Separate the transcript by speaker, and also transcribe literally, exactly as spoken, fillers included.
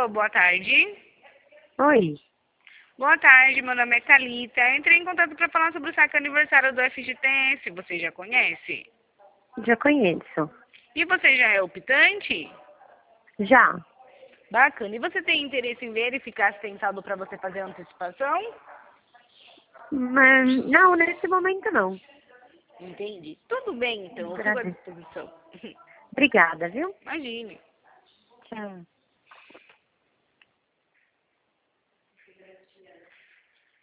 Speaker 1: Alô, boa tarde.
Speaker 2: Oi,
Speaker 1: Boa tarde, meu nome é Thalita. Entrei em contato para falar sobre o saque aniversário do F G T S. Você já conhece?
Speaker 2: já conheço.
Speaker 1: E você já é optante?
Speaker 2: Já,
Speaker 1: Bacana. E você tem interesse em verificar se tem saldo para você fazer a antecipação?
Speaker 2: mas não, nesse momento não.
Speaker 1: Entendi. Tudo bem, então. Eu fico à
Speaker 2: Agradeço.
Speaker 1: disposição.
Speaker 2: Obrigada, viu?
Speaker 1: Imagine.
Speaker 2: Tchau.